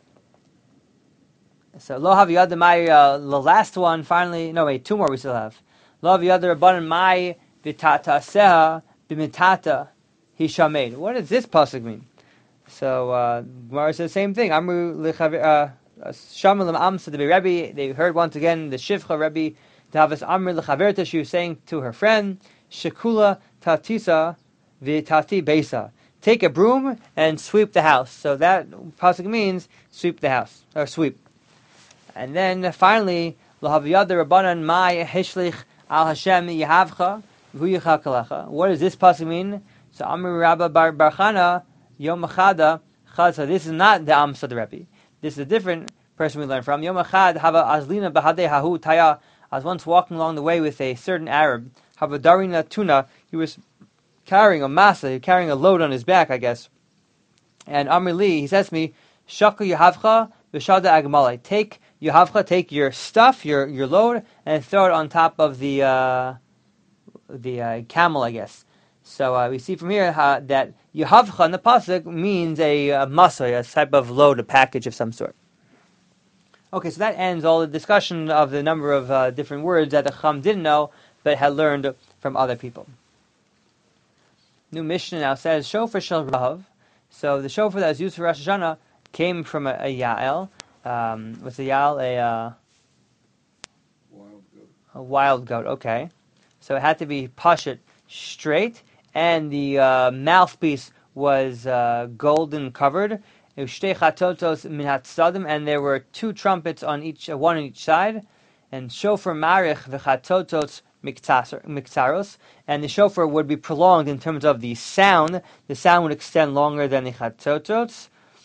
So lo haviyad my uh, the last one finally. No wait, two more we still have. Lo haviyad rabbanan my v'tata seha b'mitata hishamed. What does this pasuk mean? So uh, Gemara says the same thing. Amru lechav shamalim amsa the Rebbe. They heard once again the shivcha Rebbe Davas Amr lechaverta. She was saying to her friend Shekula tatisa v'tati beisa. Take a broom and sweep the house. So that pasuk means sweep the house or sweep. And then finally, Lahaviyad Rabbanan Mai Hishlich Al Hashem Yahavcha V'Yicha Kalecha. What does this pasuk mean? So Amr Rabba Bar Barchana Yom Achada Chad. So this is not the Amsad Rebbe. This is a different person we learn from. Yom Achad Hava Azlina Bahadei Hahu Taya. I was once walking along the way with a certain Arab. Hava Darina Tuna. He was carrying a masa, carrying a load on his back, I guess. And Amr Li, he says to me, Shaka Yahavcha V'Shada Agmalai. Take Yahavcha, take your stuff, your your load, and throw it on top of the uh, the uh, camel, I guess. So uh, we see from here how, that Yahavcha in the pasuk means a, a masa, a type of load, a package of some sort. Okay, so that ends all the discussion of the number of uh, different words that the Chacham didn't know, but had learned from other people. New Mishnah now says shofar shel Rahav. So the shofar that was used for Rosh Hashanah came from a, a Yael. Um, what's a Yael? A, uh, Wild goat. a wild goat. Okay, so it had to be pashut straight, and the uh, mouthpiece was uh, golden covered. It was shtei chatotos min hatzadim, and there were two trumpets on each, uh, one on each side, and shofar marich v'chatotos miktaros, and the shofar would be prolonged in terms of the sound. The sound would extend longer than the chatotos.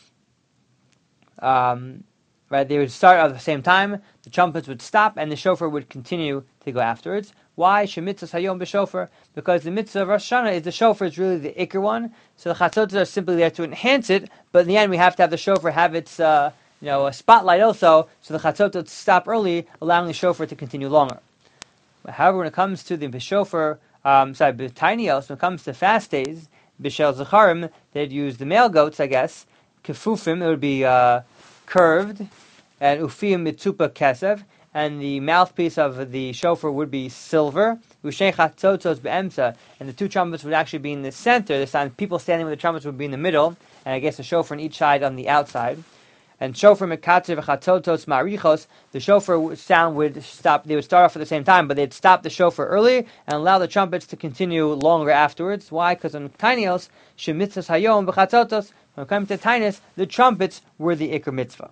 Um, right, they would start at the same time. The trumpets would stop, and the shofar would continue to go afterwards. Why? Shemitzvah hayom b'shofar, because the mitzvah of Rosh Hashanah is the shofar is really the ikr one. So the chatotos are simply there to enhance it, but in the end we have to have the shofar have its uh, you know a spotlight also, so the chatotos stop early, allowing the shofar to continue longer. However, when it comes to the shofar, um, sorry, b'tainios, when it comes to fast days, b'shel zacharim, they'd use the male goats, I guess. Kefufim, it would be uh, curved, and ufim mitzupa kesev, and the mouthpiece of the shofar would be silver. Ushen chatzotzos be'emsa, and the two trumpets would actually be in the center. The time people standing with the trumpets would be in the middle, and I guess the shofar on each side on the outside. And shofar mekatzer v'chatzotos marichos, the shofar sound would stop. They would start off at the same time, but they'd stop the shofar early and allow the trumpets to continue longer afterwards. Why? Because on tainios shemitzvos hayom v'chatzotos. When it comes to tainus, the trumpets were the ikr mitzvah.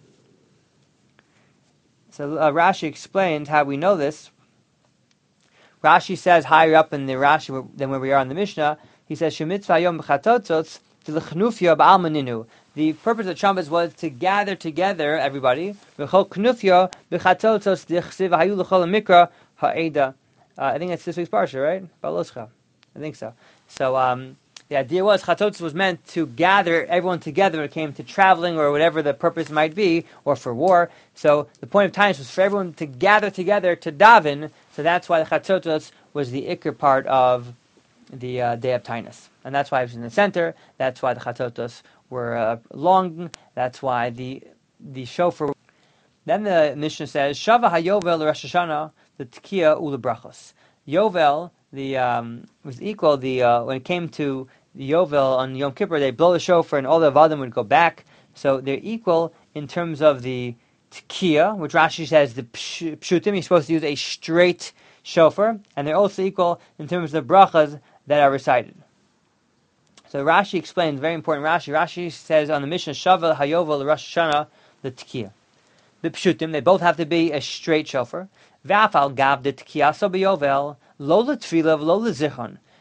So uh, Rashi explains how we know this. Rashi says higher up in the Rashi than where we are in the Mishnah. He says shemitzvah hayom v'chatzotos t'lechnufya ba'almaninu. The purpose of the trumpets was to gather together everybody. V'chol knufya b'chatzotos d'chsiv hayu l'chol mikra ha'eda. I think that's this week's parsha, right? Baloscha. I think so. So um, the idea was chatzotos was meant to gather everyone together when it came to traveling or whatever the purpose might be, or for war. So the point of times was for everyone to gather together to daven. So that's why the chatzotos was the ikr part of the uh, day of tainus, and that's why it was in the center. That's why the chatzotos were uh, long. That's why the the shofar. Then the Mishnah says Shava hayovel Rosh Hashanah the Tekiah ula brachos. Yovel the um, was equal the uh, when it came to the Yovel on Yom Kippur, they blow the shofar and all the avadim would go back. So they're equal in terms of the Tekiah, which Rashi says the pshutim. You're supposed to use a straight shofar, and they're also equal in terms of the brachas that are recited. So Rashi explains, very important Rashi. Rashi says on the Mishnah, Shavel Hayovel Rosh Hashanah the Tekiah. The Pshutim, they both have to be a straight shofar. V'afal gav the Tekiah so b'Yovel lo l'tfilah lo l'zichon.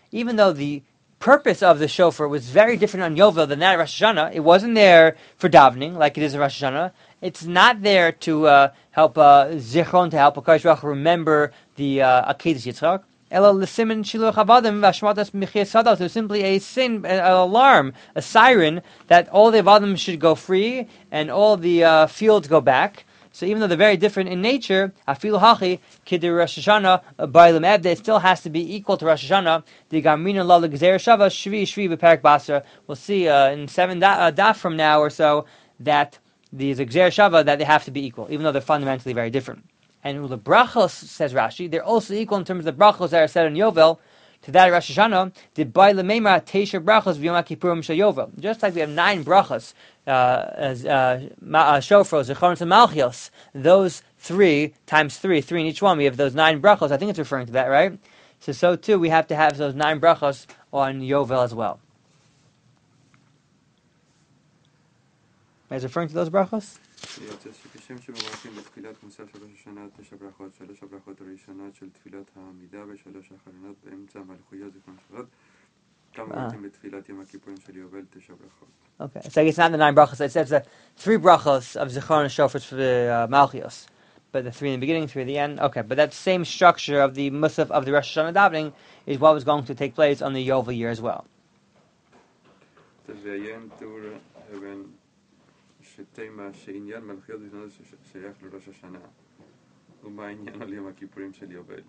even though the purpose of the shofar was very different on Yovel than that of Rosh Hashanah, it wasn't there for davening like it is in Rosh Hashanah. It's not there to uh, help uh, Zichron, to help HaKadosh Baruch Hu remember the uh, Akedas Yitzchak. Elo l'simin shiluch avadim v'ashmatas michiyas sados. It was simply a sin, an alarm, a siren that all the avadim should go free and all the uh, fields go back. So even though they're very different in nature, afilu hachi kidir Rosh Hashanah b'aylam ebde, it still has to be equal to Rosh Hashanah. The gamrina la l'gzer shava shvi shvi b'perak basra. We'll see uh, in seven da- uh, daf from now or so that these gzer shava, that they have to be equal, even though they're fundamentally very different. And the brachos, says Rashi, they're also equal in terms of the brachos that are said in Yovel to that of Rosh Hashanah. The by lememra teisha brachos v'yom kippurim shel Yovel. Just like we have nine brachos, uh, as uh, shofros, zechonos, and malchios. Those three times three, three in each one. We have those nine brachos. I think it's referring to that, right? So, so too, we have to have those nine brachos on Yovel as well. Is it referring to those brachos? כשם שמברכים בתפילת מוסף של ראש השנה תשע ברכות, שלוש הברכות הראשונות של תפילת העמידה ושלוש האחרונות באמצע מלכויות זיכרון שבועות, כמה מברכים בתפילת יום הכיפורים של יובל תשע ברכות. Okay, so it's not the nine brachos. It says the three brachos of Zichron and Shofars for the uh, Malchios, but the three in the beginning, three at the end. Okay, but that same structure of the Musaf of the Rosh Hashanah davening is what was going to take place on the Yovel year as well. שתימה שעניין מלכויות זיכרונות שייך לראש השנה ומה העניין על יום הכיפורים של יובל.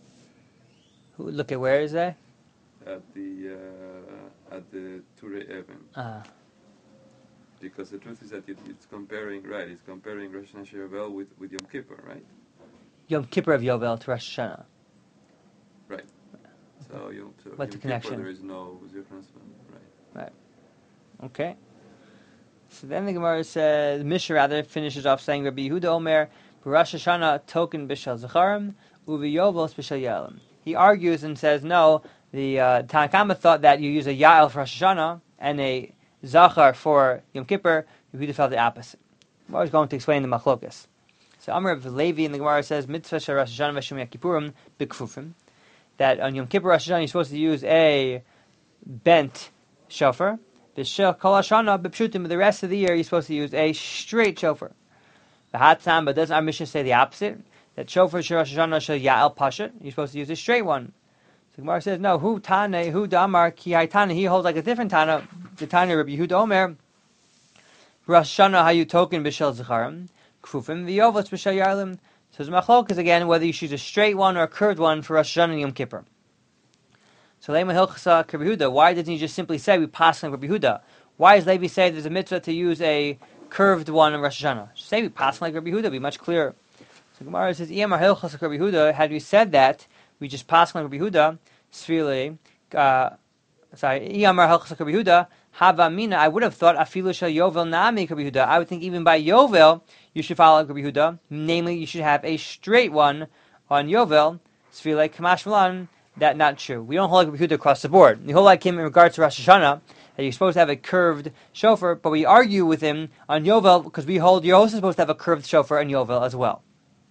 Look at where is that? At the uh, at the Turei Even. Uh. Because the truth is that it, it's comparing, right, it's comparing Rosh Hashanah Yovel with, with Yom Kippur, right? Yom Kippur of Yovel to Rosh Hashanah. Right. So, Yom, so What's Yom the connection? Kippur, there is no Zichron, right? Right. Okay. So then the Gemara says, Mishnah rather finishes off saying, Rabbi Yehuda Omer, Rosh Hashanah token b'shel Zecharim, uvi Yovel b'shel Yaelim. He argues and says, no, the uh, Tanna Kamma thought that you use a Yael for Rosh Hashanah and a Zachar for Yom Kippur. Yehuda felt the opposite. I'm always going to explain the machlokas. So Amr of Levi in the Gemara says, Mitzvah shel Rosh Hashanah v'Shom Kippurim b'kfufim, that on Yom Kippur Rosh Hashanah you're supposed to use a bent shofar. B'shel kol hashana b'pshutim, but the rest of the year you're supposed to use a straight shofar. The Hatzam, but doesn't our Mishnah say the opposite? That shofar shel Rosh Hashanah shel Ya'el Pashat, you're supposed to use a straight one. So Gemara says, no, hu Tane, hu Damar, ki Haitana, he holds like a different Tana, the Tana Rabbi Yehuda Omer, Rosh Hashanah hayu token b'shel Zecharim, kfufim v'yovos b'shel Yaelim. So the machlok is again whether you choose a straight one or a curved one for Rosh Hashanah and Yom Kippur. So Lema Hilchasa Rabbi Yehuda, why doesn't he just simply say we pass on Rabbi Yehuda? Why does Levi say there's a mitzvah to use a curved one in Rosh Hashanah? Just say we pass like Rabbi Yehuda, it'd be much clearer. So Gemara says, Iyamar Hilchasa Rabbi Yehuda, had we said that, we just pass like Rabbi Yehuda, Sfili, uh, sorry, Iyamar Hilchasa Rabbi Yehuda, Hava Mina, I would have thought Afilu Shel Yovel Nami Rabbi Yehuda. I would think even by Yovel, you should follow Rabbi Yehuda, namely you should have a straight one on Yovel, Sfili Kamash Malan. That not true. We don't hold like Rabbi Yehuda across the board. We hold like him in regards to Rosh Hashanah, that you're supposed to have a curved shofar, but we argue with him on Yovel because we hold you're also supposed to have a curved shofar on Yovel as well.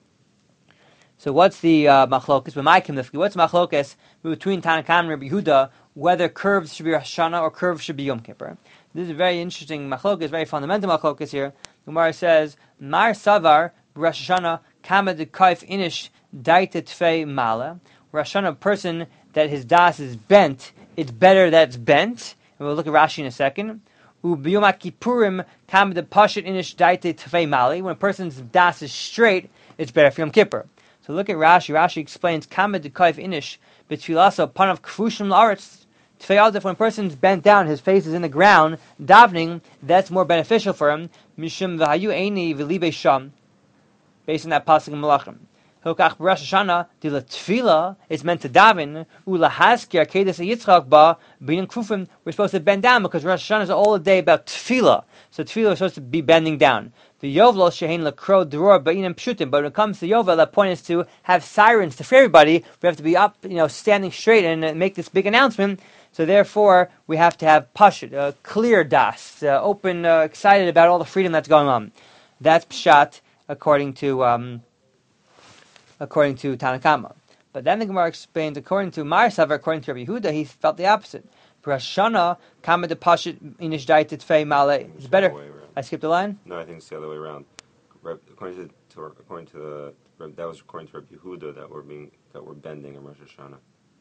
So what's the uh, machlokas? What's machlokas between Tanna Kamma and Rabbi Yehuda, whether curved should be Rosh Hashanah or curved should be Yom Kippur? This is a very interesting machlokas, very fundamental machlokas here. The Gemara says, Mar Savar, Rosh Hashanah, Kama de Kaif Inish, Daita Tfei Mala. Rosh Hashanah, a person that his das is bent, it's better that it's bent. And we'll look at Rashi in a second. Ubiyom Kippurim kam de pashat inish daite tefei mali. When a person's das is straight, it's better for Yom Kippur. So look at Rashi. Rashi explains kam de kaif inish betfilaso panav kfushim laaretz tefei aldef. When a person's bent down, his face is in the ground, davening, that's more beneficial for him. Mishum v'hayu eini v'libe sham. Based on that pasuk in Malachim. Hokach Rosh Hashanah, the tefillah is meant to daven. Ulahaskir kedas yitzchak ba b'inyan kufim. We're supposed to bend down because Rosh Hashanah is all day about tefillah. So tefillah is supposed to be bending down. The Yovel shehein lakro dror b'inyan pshutim. But when it comes to Yovel, that point is to have sirens to free everybody. We have to be up, you know, standing straight and make this big announcement. So therefore, we have to have pashut, uh, clear das, uh, open, uh, excited about all the freedom that's going on. That's pshat according to. Um, According to Tanna Kamma. But then the Gemara explains, according to Mar Savar, according to Rabbi Yehuda, he felt the opposite. Rosh Hashanah, kama de pashit inish daitit fei male. It's better. The other way around. I skipped a line? No, I think it's the other way around. Reb- According to, to according to the Reb- that was according to Rabbi Yehuda that we're being that we're bending in Rosh Hashanah.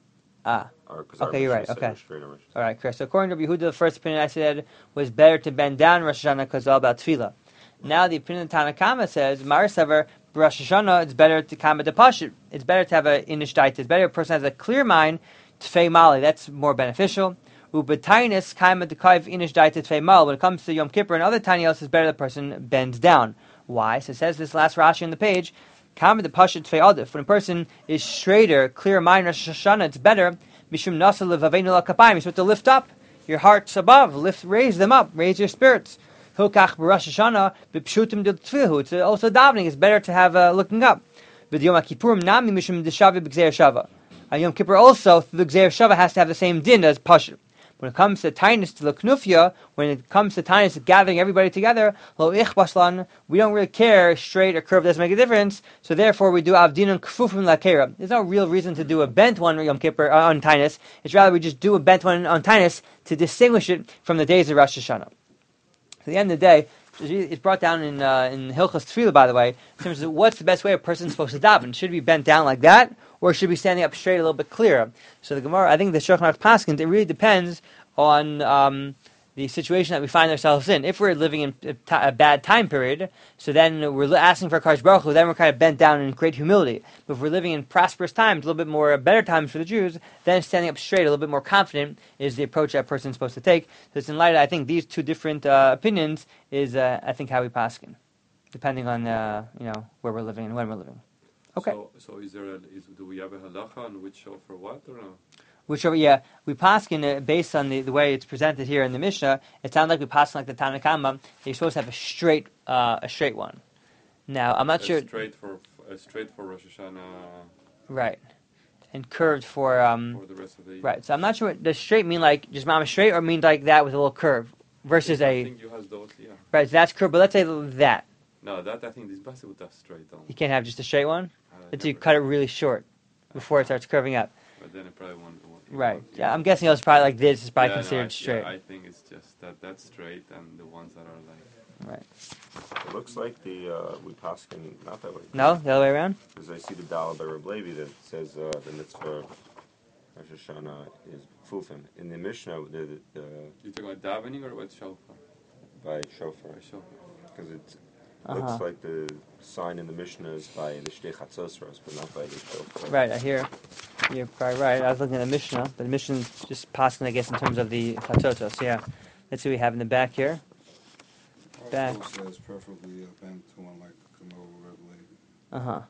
Ah. Or, 'cause Okay, our you're Mishnah right, said okay. we're straight on Rosh Hashanah. All right, Chris. So according to Rabbi Yehuda, the first opinion I said was better to bend down Rosh Hashanah because it's all about tefillah. Now the opinion of Tanakama says, Mar Savar, Rosh Hashanah, it's better to kama de pashit. It's better to have a inish daitit. It's better if a person has a clear mind, tfei male. That's more beneficial. Ubetainis kaima dekaiv inish daitit tfei mal. When it comes to Yom Kippur and other tanios, it's better the person bends down. Why? So it says this last Rashi on the page. Kaima de pashit tfei adif. When a person is straighter, clear mind, Rosh Hashanah, it's better. Mishum nasa levavenu la kapayim. You're supposed to lift up your hearts above, lift, raise them up, raise your spirits. Hilkach b'Rosh Hashanah b'pshutim de tfihu. It's also davening. It's better to have uh, looking up. But Yom Kippurim nami mishum deshavi b'gzeir shava. Yom Kippur also, the gzeir shava has to have the same din as pashut. When it comes to tainus to the knufya, when it comes to tainus gathering everybody together, lo ich baslan, we don't really care straight or curved doesn't make a difference. So therefore, we do avdinun kfufim lakera. There's no real reason to do a bent one Yom Kippur uh, on tainus. It's rather we just do a bent one on tainus to distinguish it from the days of Rosh Hashanah. At the end of the day, it's brought down in uh, in Hilchos Tefillah, by the way, in terms of what's the best way a person's supposed to daven. Should it be bent down like that, or should it be standing up straight a little bit clearer? So the Gemara, I think the Shulchan Aruch Paskins, it really depends on um, the situation that we find ourselves in. If we're living in a, t- a bad time period, so then we're asking for Kadosh Baruch Hu, then we're kind of bent down in great humility. But if we're living in prosperous times, a little bit more uh, better times for the Jews, then standing up straight, a little bit more confident, is the approach that person's supposed to take. So it's in light of, I think, these two different uh, opinions is, uh, I think, how we paskin, depending on, uh, you know, where we're living and when we're living. Okay. So, so is there a, is, do we have a halacha on which shofar what or no? Whichever, yeah, we paskin uh, based on the, the way it's presented here in the Mishnah. It sounds like we paskin like the Tanakama. You're supposed to have a straight, uh, a straight one. Now, I'm not a sure. Straight for a straight for Rosh Hashanah. Right, and curved for um. For the rest of the year. Right, so I'm not sure. Does straight mean like just mama straight, or mean like that with a little curve versus I a think you has those, yeah. right? So that's curved, but let's say that No, that I think this basi with that straight on. you can't have just a straight one. Uh, Until you never- cut it really short before it starts curving up. But then it probably won't. won't Right. won't- Yeah, I'm guessing it was probably like this. Is probably Yeah, no, considered I, straight. Yeah, I think it's just that that's straight, and the ones that are like. Right. It looks like the uh, we paskin not that way. No, the other way around. Because I see the Dal by Reb Levi that says uh, the mitzvah Rosh Hashanah is kfufim. In the Mishnah, the, the, the You talking about davening or what shofar? by shofar, By shofar. because it Uh-huh. looks like the sign in the Mishnah is by the Shtei Chatzosros, but not by the shofar. Right. I hear. You're probably right. I was looking at the Mishnah, but the Mishnah's just passing, I guess, in terms of the chatotos. Yeah. Let's see what we have in the back here. Back. Also says preferably a bent one like Kamo Red Lady. Uh huh.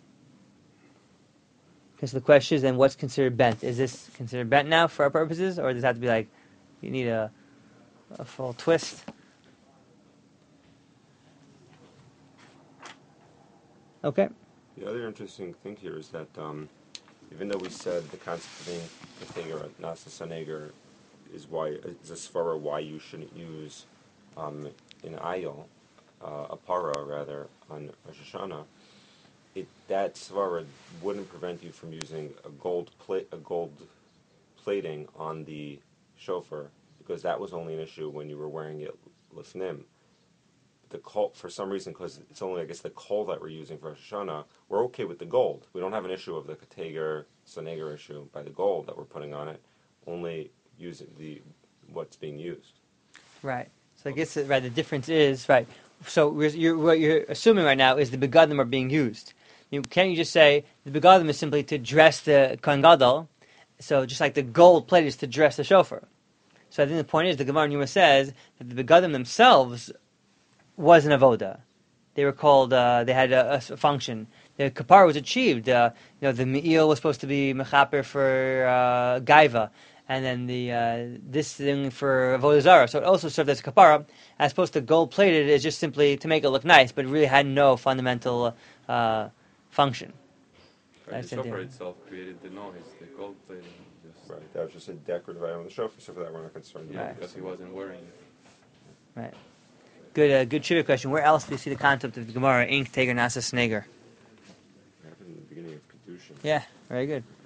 Okay, so the question is then, what's considered bent? Is this considered bent now for our purposes, or does it have to be like you need a a full twist? Okay. The other interesting thing here is that um, even though we said the concept of being Keteger, Nasa Saneger, is why is a svara why you shouldn't use um, an ayil, uh, a para rather, on Rosh Hashanah, it that svara wouldn't prevent you from using a gold plate, a gold plating on the shofar, because that was only an issue when you were wearing it lifnim. The coal, for some reason, because it's only, I guess, the coal that we're using for Rosh Hashanah, we're okay with the gold. We don't have an issue of the Keteger, Saneger issue by the gold that we're putting on it, only using the what's being used. Right. So I guess right. The difference is right. So we're, you're, what you're assuming right now is the begadim are being used. You, can't you just say the begadim is simply to dress the kohen gadol? So just like the gold plate is to dress the shofar. So I think the point is the Gemara in Yuma says that the begadim themselves was an avoda. They were called. Uh, they had a, a function. The kapara was achieved. Uh, you know, the me'il was supposed to be mechaper for uh, gaiva, and then the uh, this thing for avodah zarah. So it also served as a kapara, as opposed to gold plated is just simply to make it look nice, but it really had no fundamental uh, function. Right, That's the it, shofar yeah. itself created the noise, the gold plating. Just, Right. That was just a decorative item on the shofar, so for that we're not concerned. Yeah, Right. because he wasn't wearing it. Right. Good. Uh, good trivia question. Where else do you see the concept of the Gemara ink, teger, nasa, sneger? It happened in the beginning of Kedushin. Yeah. Very good.